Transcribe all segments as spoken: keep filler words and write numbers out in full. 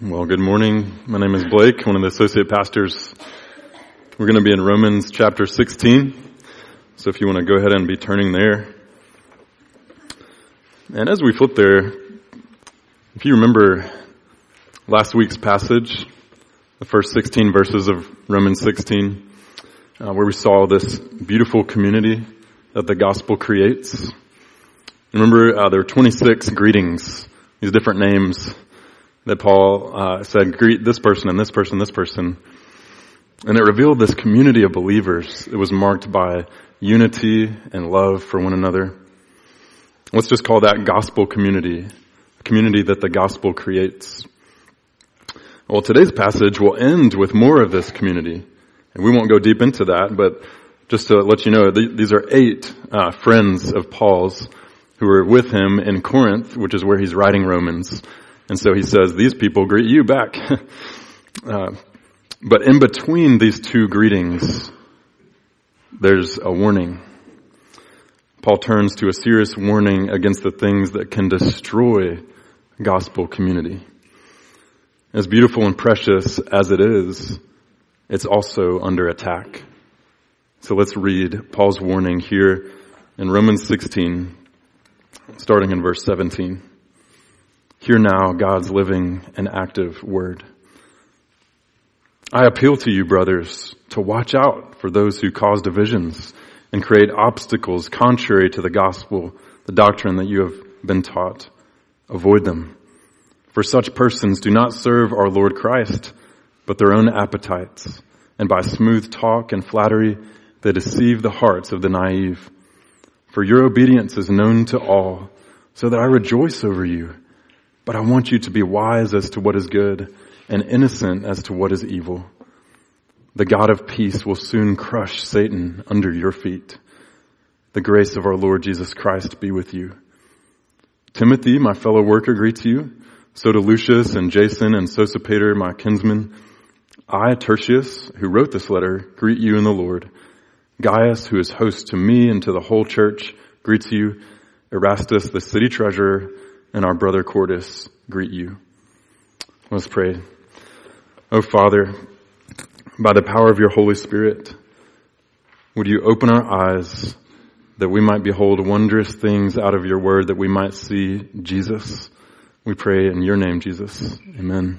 Well, good morning. My name is Blake, one of the associate pastors. We're going to be in Romans chapter sixteen. So if you want to go ahead and be turning there. And as we flip there, if you remember last week's passage, the first sixteen verses of Romans sixteen, uh, where we saw this beautiful community that the gospel creates. Remember, uh, there were twenty-six greetings, these different names that Paul uh, said, greet this person and this person, this person. And it revealed this community of believers. It was marked by unity and love for one another. Let's just call that gospel community, a community that the gospel creates. Well, today's passage will end with more of this community. And we won't go deep into that, but just to let you know, th- these are eight uh, friends of Paul's who were with him in Corinth, which is where he's writing Romans. And so he says, these people greet you back. uh, but in between these two greetings, there's a warning. Paul turns to a serious warning against the things that can destroy gospel community. As beautiful and precious as it is, it's also under attack. So let's read Paul's warning here in Romans sixteen, starting in verse seventeen. Hear now God's living and active word. I appeal to you, brothers, to watch out for those who cause divisions and create obstacles contrary to the gospel, the doctrine that you have been taught. Avoid them. For such persons do not serve our Lord Christ, but their own appetites, and by smooth talk and flattery they deceive the hearts of the naive. For your obedience is known to all, so that I rejoice over you. But I want you to be wise as to what is good and innocent as to what is evil. The God of peace will soon crush Satan under your feet. The grace of our Lord Jesus Christ be with you. Timothy, my fellow worker, greets you. So do Lucius and Jason and Sosipater, my kinsmen. I, Tertius, who wrote this letter, greet you in the Lord. Gaius, who is host to me and to the whole church, greets you. Erastus, the city treasurer, and our brother Cordus greet you. Let's pray. Oh Father, by the power of your Holy Spirit, would you open our eyes that we might behold wondrous things out of your word, that we might see Jesus. We pray in your name, Jesus. Amen.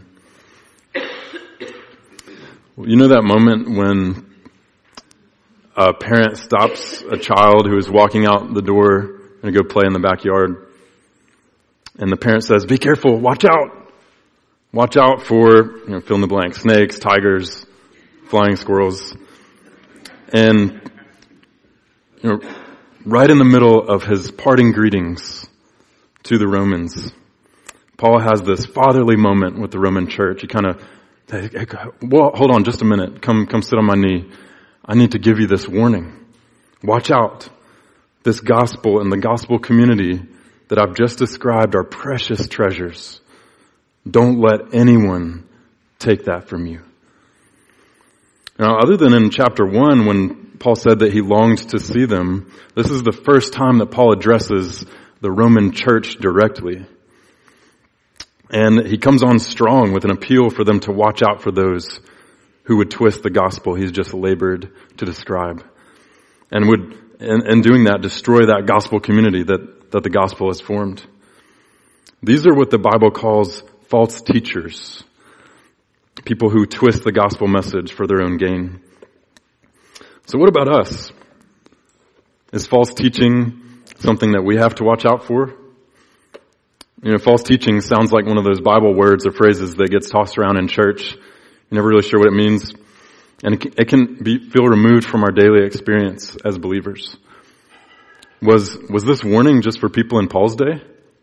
Well, you know that moment when a parent stops a child who is walking out the door and go play in the backyard? And the parent says, be careful, watch out. Watch out for, you know, fill in the blank, snakes, tigers, flying squirrels. And, you know, right in the middle of his parting greetings to the Romans, Paul has this fatherly moment with the Roman church. He kind of, hey, well, hold on just a minute. Come, come sit on my knee. I need to give you this warning. Watch out. This gospel and the gospel community that I've just described are precious treasures. Don't let anyone take that from you. Now, other than in chapter one, when Paul said that he longed to see them, this is the first time that Paul addresses the Roman church directly. And he comes on strong with an appeal for them to watch out for those who would twist the gospel he's just labored to describe. And would, in, in doing that, destroy that gospel community that that the gospel has formed. These are what the Bible calls false teachers. People who twist the gospel message for their own gain. So what about us? Is false teaching something that we have to watch out for? You know, false teaching sounds like one of those Bible words or phrases that gets tossed around in church. You're never really sure what it means. And it can, it can be, feel removed from our daily experience as believers. Was, was this warning just for people in Paul's day?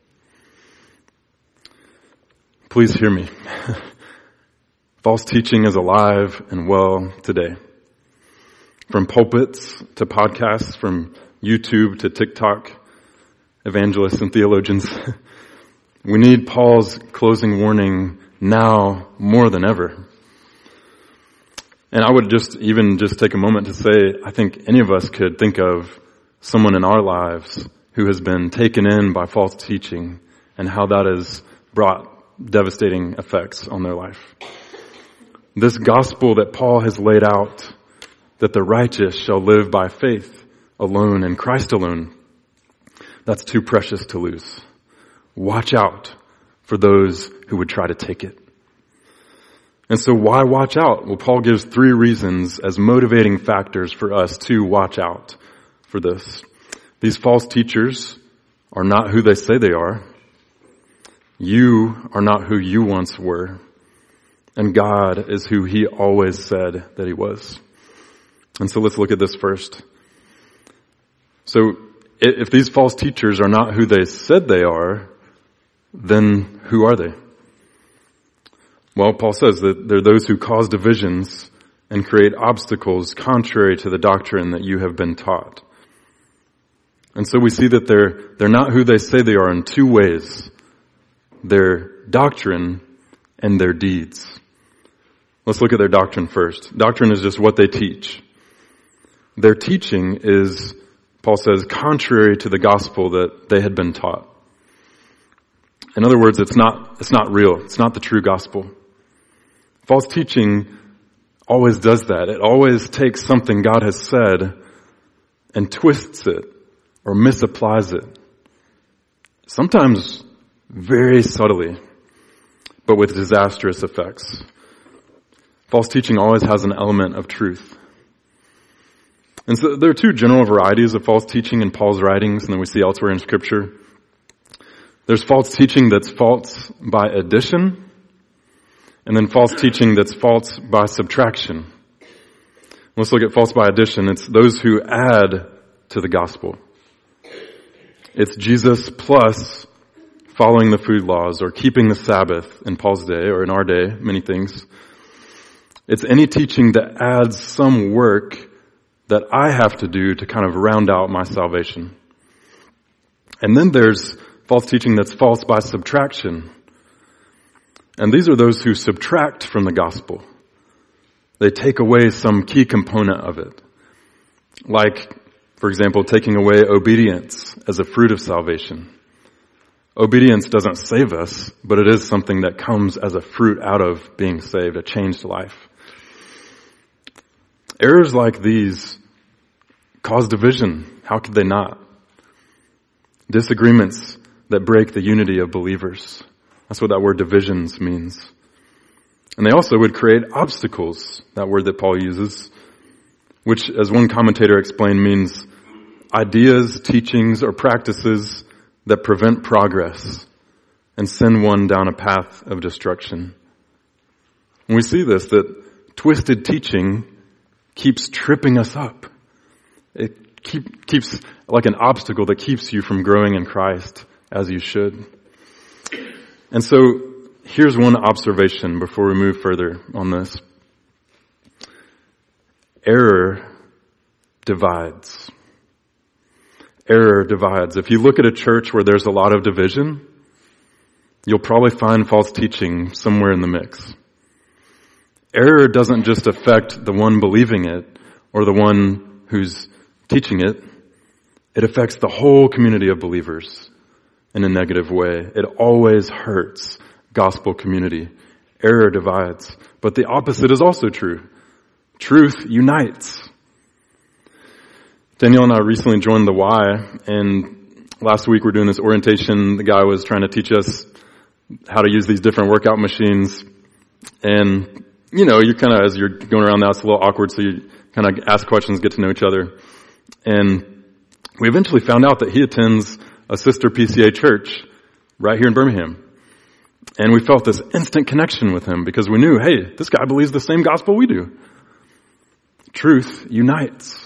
Please hear me. False teaching is alive and well today. From pulpits to podcasts, from YouTube to TikTok, evangelists and theologians. We need Paul's closing warning now more than ever. And I would just even just take a moment to say, I think any of us could think of someone in our lives who has been taken in by false teaching and how that has brought devastating effects on their life. This gospel that Paul has laid out, that the righteous shall live by faith alone in Christ alone, that's too precious to lose. Watch out for those who would try to take it. And so why watch out? Well, Paul gives three reasons as motivating factors for us to watch out for this. These false teachers are not who they say they are. You are not who you once were. And God is who he always said that he was. And so let's look at this first. So if these false teachers are not who they said they are, then who are they? Well, Paul says that they're those who cause divisions and create obstacles contrary to the doctrine that you have been taught. And so we see that they're, they're not who they say they are in two ways. Their doctrine and their deeds. Let's look at their doctrine first. Doctrine is just what they teach. Their teaching is, Paul says, contrary to the gospel that they had been taught. In other words, it's not, it's not real. It's not the true gospel. False teaching always does that. It always takes something God has said and twists it or misapplies it. Sometimes very subtly, but with disastrous effects. False teaching always has an element of truth. And so there are two general varieties of false teaching in Paul's writings and then we see elsewhere in Scripture. There's false teaching that's false by addition, and then false teaching that's false by subtraction. Let's look at false by addition. It's those who add to the gospel. It's Jesus plus following the food laws or keeping the Sabbath in Paul's day or in our day, many things. It's any teaching that adds some work that I have to do to kind of round out my salvation. And then there's false teaching that's false by subtraction. And these are those who subtract from the gospel. They take away some key component of it. Like, for example, taking away obedience as a fruit of salvation. Obedience doesn't save us, but it is something that comes as a fruit out of being saved, a changed life. Errors like these cause division. How could they not? Disagreements that break the unity of believers. That's what that word divisions means. And they also would create obstacles, that word that Paul uses, which, as one commentator explained, means ideas, teachings, or practices that prevent progress and send one down a path of destruction. And we see this, that twisted teaching keeps tripping us up. It keep, keeps like an obstacle that keeps you from growing in Christ as you should. And so here's one observation before we move further on this. Error divides. Error divides. If you look at a church where there's a lot of division, you'll probably find false teaching somewhere in the mix. Error doesn't just affect the one believing it or the one who's teaching it. It affects the whole community of believers in a negative way. It always hurts gospel community. Error divides. But the opposite is also true. Truth unites. Danielle and I recently joined the Y, and last week we were doing this orientation. The guy was trying to teach us how to use these different workout machines. And, you know, you kind of, as you're going around now, it's a little awkward, so you kind of ask questions, get to know each other. And we eventually found out that he attends a sister P C A church right here in Birmingham. And we felt this instant connection with him because we knew, hey, this guy believes the same gospel we do. Truth unites.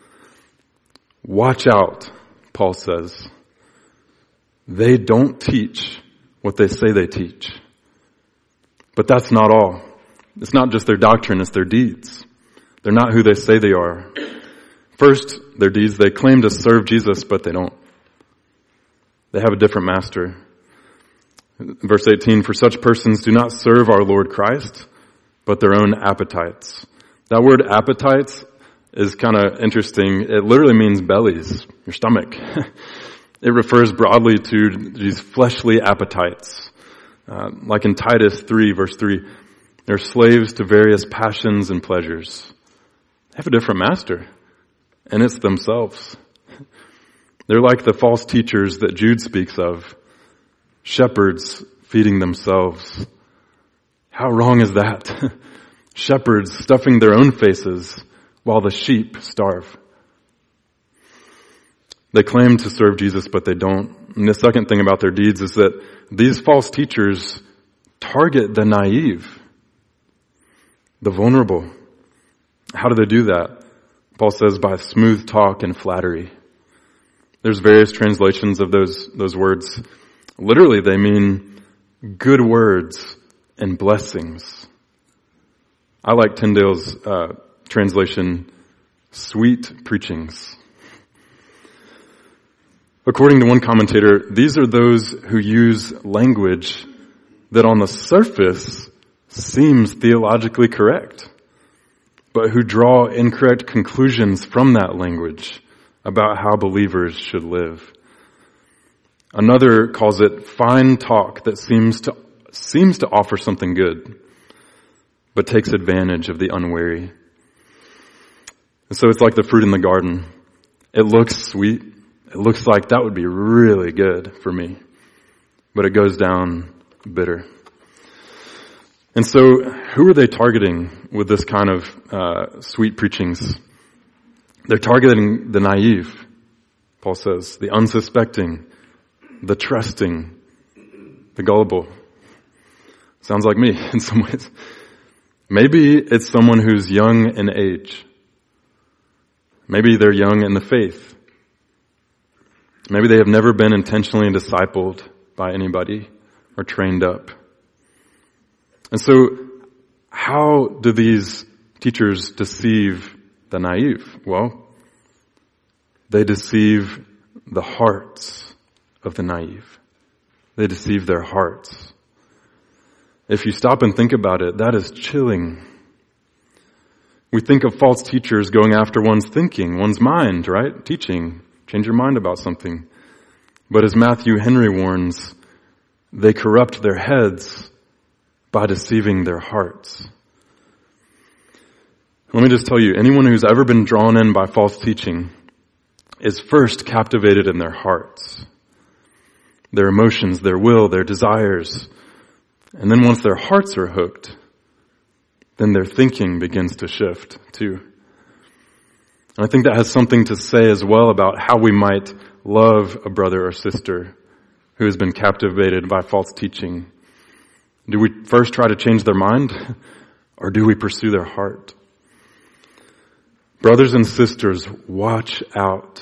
Watch out, Paul says. They don't teach what they say they teach. But that's not all. It's not just their doctrine, it's their deeds. They're not who they say they are. First, their deeds, they claim to serve Jesus, but they don't. They have a different master. Verse eighteen, for such persons do not serve our Lord Christ, but their own appetites. That word appetites is kind of interesting. It literally means bellies, your stomach. It refers broadly to these fleshly appetites. Uh, like in Titus three, verse three, they're slaves to various passions and pleasures. They have a different master, and it's themselves. They're like the false teachers that Jude speaks of, shepherds feeding themselves. How wrong is that? Shepherds stuffing their own faces while the sheep starve. They claim to serve Jesus, but they don't. And the second thing about their deeds is that these false teachers target the naive, the vulnerable. How do they do that? Paul says by smooth talk and flattery. There's various translations of those, those words. Literally, they mean good words and blessings. I like Tyndale's uh, translation, sweet preachings. According to one commentator, these are those who use language that on the surface seems theologically correct, but who draw incorrect conclusions from that language about how believers should live. Another calls it fine talk that seems to seems to offer something good, but takes advantage of the unwary. And so it's like the fruit in the garden. It looks sweet. It looks like that would be really good for me, but it goes down bitter. And so who are they targeting with this kind of uh, sweet preachings? They're targeting the naive, Paul says, the unsuspecting, the trusting, the gullible. Sounds like me in some ways. Maybe it's someone who's young in age. Maybe they're young in the faith. Maybe they have never been intentionally discipled by anybody or trained up. And so, how do these teachers deceive the naive? Well, they deceive the hearts of the naive. They deceive their hearts. If you stop and think about it, that is chilling. We think of false teachers going after one's thinking, one's mind, right? Teaching. Change your mind about something. But as Matthew Henry warns, they corrupt their heads by deceiving their hearts. Let me just tell you, anyone who's ever been drawn in by false teaching is first captivated in their hearts, their emotions, their will, their desires. And then once their hearts are hooked, then their thinking begins to shift too. And I think that has something to say as well about how we might love a brother or sister who has been captivated by false teaching. Do we first try to change their mind, or do we pursue their heart? Brothers and sisters, watch out.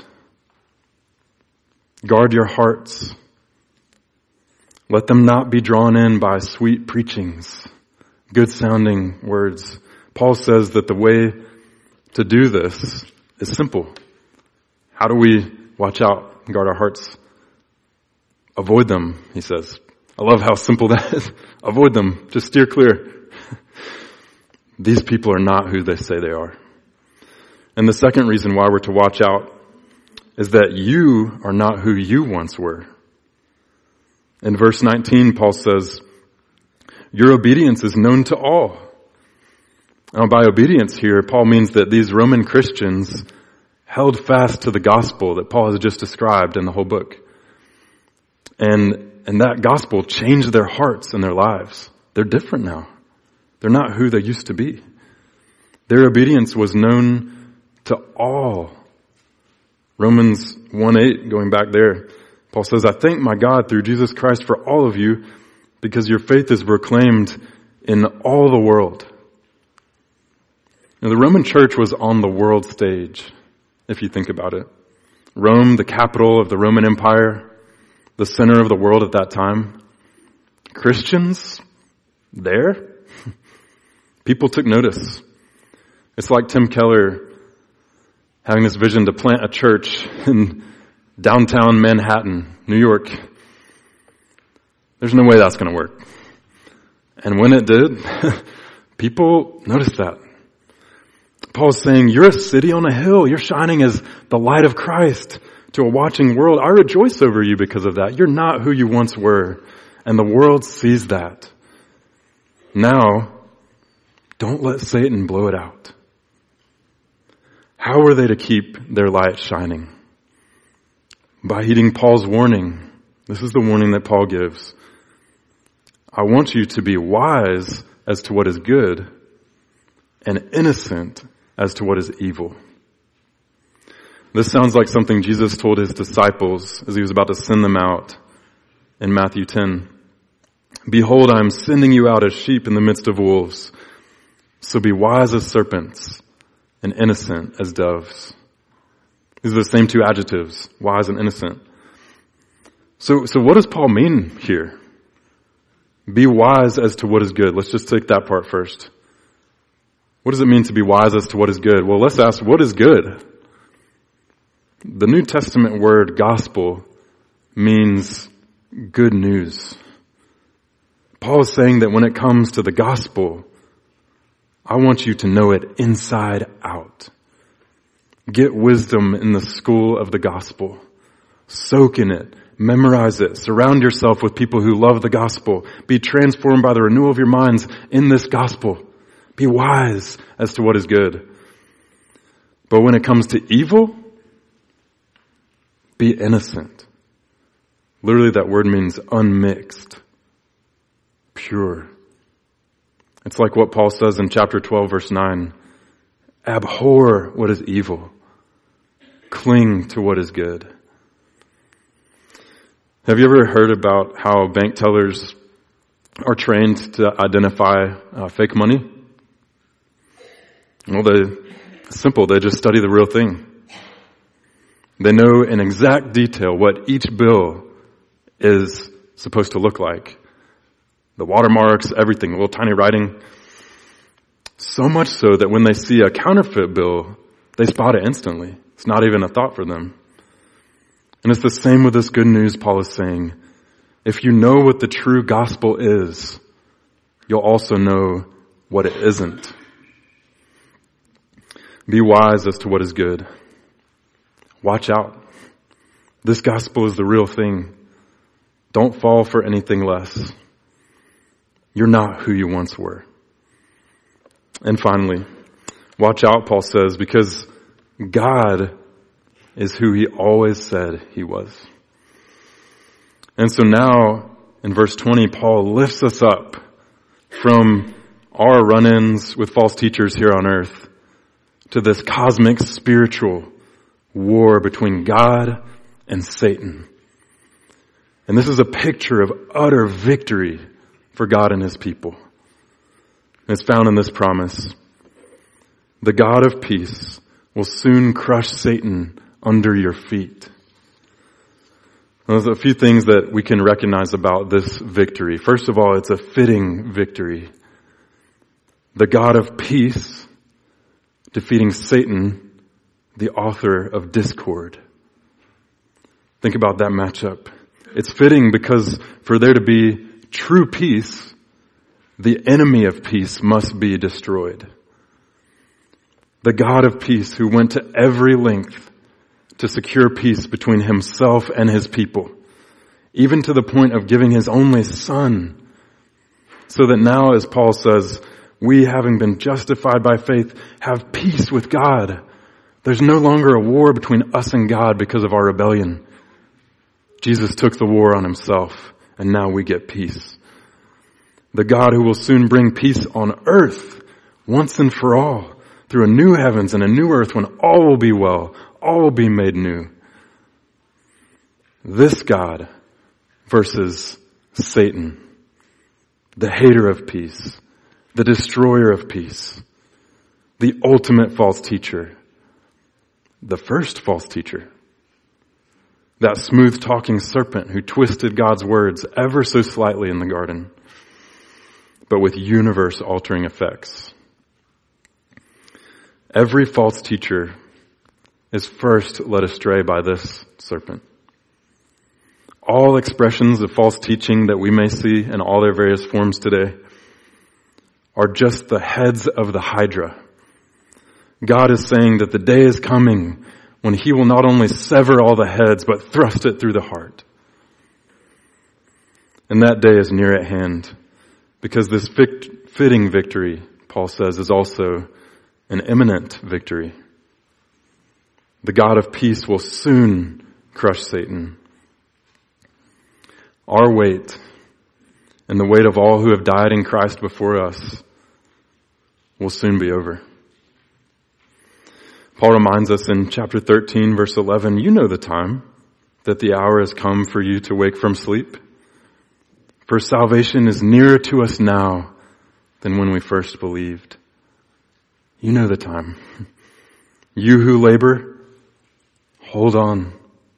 Guard your hearts. Let them not be drawn in by sweet preachings, good sounding words. Paul says that the way to do this is simple. How do we watch out and guard our hearts? Avoid them, he says. I love how simple that is. Avoid them. Just steer clear. These people are not who they say they are. And the second reason why we're to watch out is that you are not who you once were. In verse nineteen, Paul says, your obedience is known to all. Now, by obedience here, Paul means that these Roman Christians held fast to the gospel that Paul has just described in the whole book. And, and that gospel changed their hearts and their lives. They're different now. They're not who they used to be. Their obedience was known to all. Romans one eight, going back there, Paul says, I thank my God through Jesus Christ for all of you, because your faith is proclaimed in all the world. Now, the Roman church was on the world stage, if you think about it. Rome, the capital of the Roman Empire, the center of the world at that time. Christians there? People took notice. It's like Tim Keller having this vision to plant a church in downtown Manhattan, New York. There's no way that's going to work. And when it did, people noticed that. Paul's saying, you're a city on a hill. You're shining as the light of Christ to a watching world. I rejoice over you because of that. You're not who you once were. And the world sees that. Now, don't let Satan blow it out. How are they to keep their light shining? By heeding Paul's warning. This is the warning that Paul gives. I want you to be wise as to what is good and innocent as to what is evil. This sounds like something Jesus told his disciples as he was about to send them out in Matthew ten. Behold, I am sending you out as sheep in the midst of wolves. So be wise as serpents and innocent as doves. These are the same two adjectives, wise and innocent. So, so what does Paul mean here? Be wise as to what is good. Let's just take that part first. What does it mean to be wise as to what is good? Well, let's ask, what is good? The New Testament word gospel means good news. Paul is saying that when it comes to the gospel, I want you to know it inside out. Get wisdom in the school of the gospel. Soak in it. Memorize it. Surround yourself with people who love the gospel. Be transformed by the renewal of your minds in this gospel. Be wise as to what is good. But when it comes to evil, be innocent. Literally, that word means unmixed, pure. It's like what Paul says in chapter twelve, verse nine. Abhor what is evil. Cling to what is good. Have you ever heard about how bank tellers are trained to identify uh, fake money? Well, they, it's simple. They just study the real thing. They know in exact detail what each bill is supposed to look like. The watermarks, everything, little tiny writing. So much so that when they see a counterfeit bill, they spot it instantly. It's not even a thought for them. And it's the same with this good news Paul is saying. If you know what the true gospel is, you'll also know what it isn't. Be wise as to what is good. Watch out. This gospel is the real thing. Don't fall for anything less. You're not who you once were. And finally, watch out, Paul says, because God is who he always said he was. And so now, in verse twenty, Paul lifts us up from our run-ins with false teachers here on earth to this cosmic spiritual war between God and Satan. And this is a picture of utter victory for God and his people. And it's found in this promise. The God of peace will soon crush Satan under your feet. Well, there's a few things that we can recognize about this victory. First of all, it's a fitting victory. The God of peace defeating Satan, the author of discord. Think about that matchup. It's fitting because for there to be true peace, the enemy of peace must be destroyed. The God of peace who went to every length to secure peace between himself and his people, even to the point of giving his only son, so that now, as Paul says, we, having been justified by faith, have peace with God. There's no longer a war between us and God because of our rebellion. Jesus took the war on himself, and now we get peace. The God who will soon bring peace on earth once and for all, through a new heavens and a new earth when all will be well, all will be made new. This God versus Satan, the hater of peace, the destroyer of peace, the ultimate false teacher, the first false teacher, that smooth-talking serpent who twisted God's words ever so slightly in the garden, but with universe-altering effects. Every false teacher is first led astray by this serpent. All expressions of false teaching that we may see in all their various forms today are just the heads of the hydra. God is saying that the day is coming when he will not only sever all the heads, but thrust it through the heart. And that day is near at hand, because this vict- fitting victory, Paul says, is also an imminent victory. The God of peace will soon crush Satan. Our weight and the weight of all who have died in Christ before us will soon be over. Paul reminds us in chapter thirteen, verse eleven, you know the time that the hour has come for you to wake from sleep. For salvation is nearer to us now than when we first believed. You know the time. You who labor, hold on.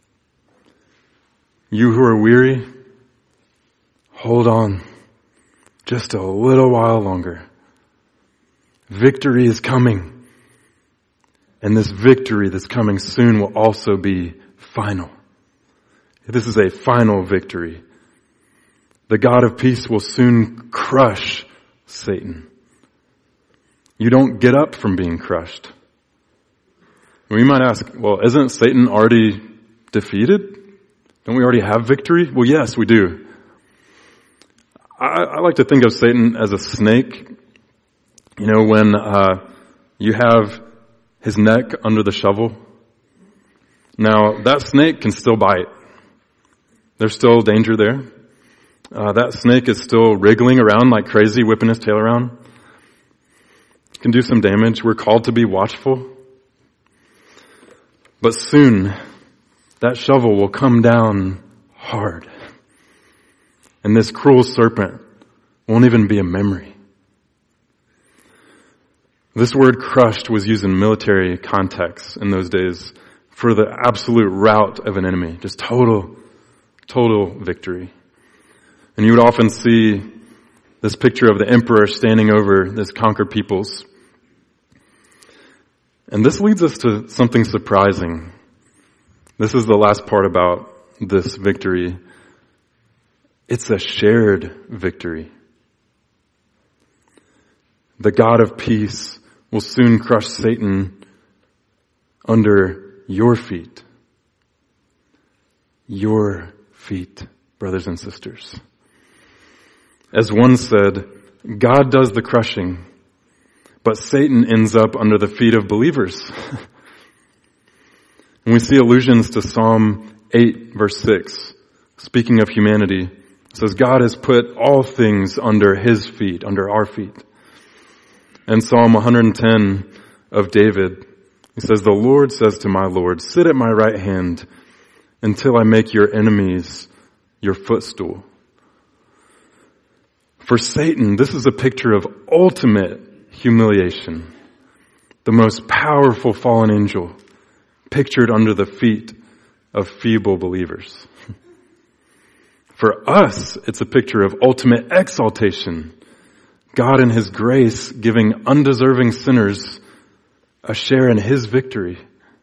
You who are weary, hold on. Just a little while longer. Victory is coming. And this victory that's coming soon will also be final. This is a final victory. The God of peace will soon crush Satan. You don't get up from being crushed. We might ask, well, isn't Satan already defeated? Don't we already have victory? Well, yes, we do. I, I like to think of Satan as a snake. You know, when uh, you have his neck under the shovel. Now, that snake can still bite. There's still danger there. Uh, that snake is still wriggling around like crazy, whipping his tail around. It can do some damage. We're called to be watchful. But soon, that shovel will come down hard. And this cruel serpent won't even be a memory. This word crushed was used in military contexts in those days for the absolute rout of an enemy. Just total, total victory. And you would often see this picture of the emperor standing over his conquered peoples. And this leads us to something surprising. This is the last part about this victory. It's a shared victory. The God of peace will soon crush Satan under your feet. Your feet, brothers and sisters. As one said, God does the crushing, but Satan ends up under the feet of believers. And we see allusions to Psalm eight, verse six. Speaking of humanity, it says, God has put all things under his feet, under our feet. And Psalm one hundred ten of David, he says, the Lord says to my Lord, sit at my right hand until I make your enemies your footstool. For Satan, this is a picture of ultimate humiliation. The most powerful fallen angel pictured under the feet of feeble believers. For us, it's a picture of ultimate exaltation. God in his grace giving undeserving sinners a share in his victory.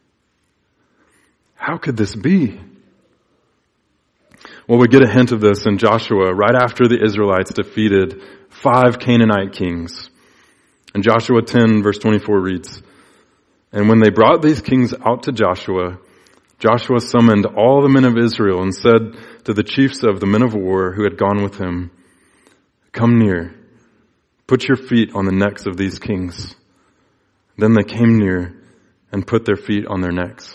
How could this be? Well, we get a hint of this in Joshua right after the Israelites defeated five Canaanite kings. And Joshua ten verse twenty-four reads, and when they brought these kings out to Joshua, Joshua summoned all the men of Israel and said to the chiefs of the men of war who had gone with him, come near, put your feet on the necks of these kings. Then they came near and put their feet on their necks.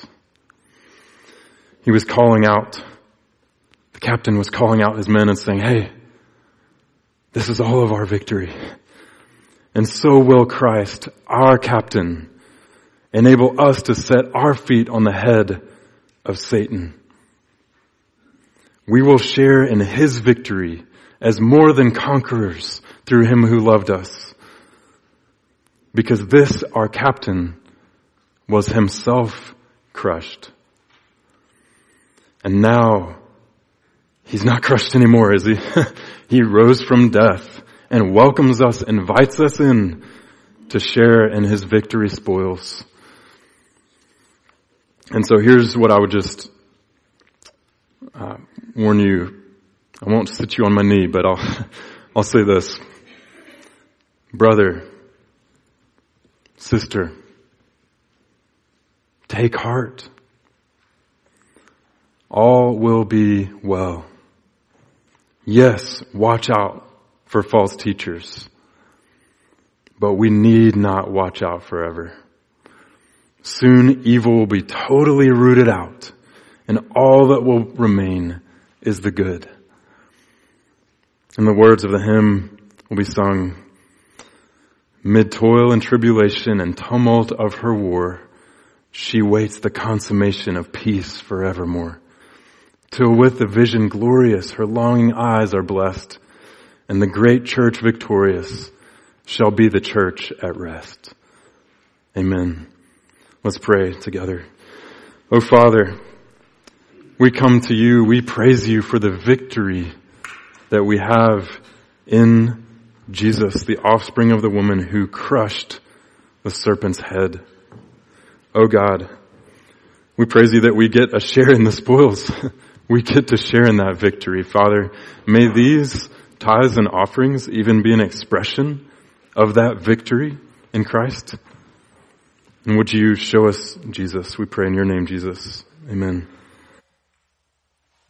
He was calling out, the captain was calling out his men and saying, hey, this is all of our victory. And so will Christ, our captain, enable us to set our feet on the head of Satan. We will share in his victory as more than conquerors through him who loved us. Because this, our captain, was himself crushed. And now, he's not crushed anymore, is he? He rose from death and welcomes us, invites us in to share in his victory spoils. And so here's what I would just uh, warn you. I won't sit you on my knee, but I'll, I'll say this. Brother, sister, take heart. All will be well. Yes, watch out for false teachers, but we need not watch out forever. Soon evil will be totally rooted out, and all that will remain is the good. And the words of the hymn will be sung, mid toil and tribulation and tumult of her war, she waits the consummation of peace forevermore. Till with the vision glorious her longing eyes are blessed, and the great church victorious shall be the church at rest. Amen. Let's pray together. Oh Father, we come to you, we praise you for the victory that we have in Jesus, the offspring of the woman who crushed the serpent's head. Oh God, we praise you that we get a share in the spoils. We get to share in that victory. Father, may these tithes and offerings even be an expression of that victory in Christ. And would you show us Jesus? We pray in your name, Jesus. Amen.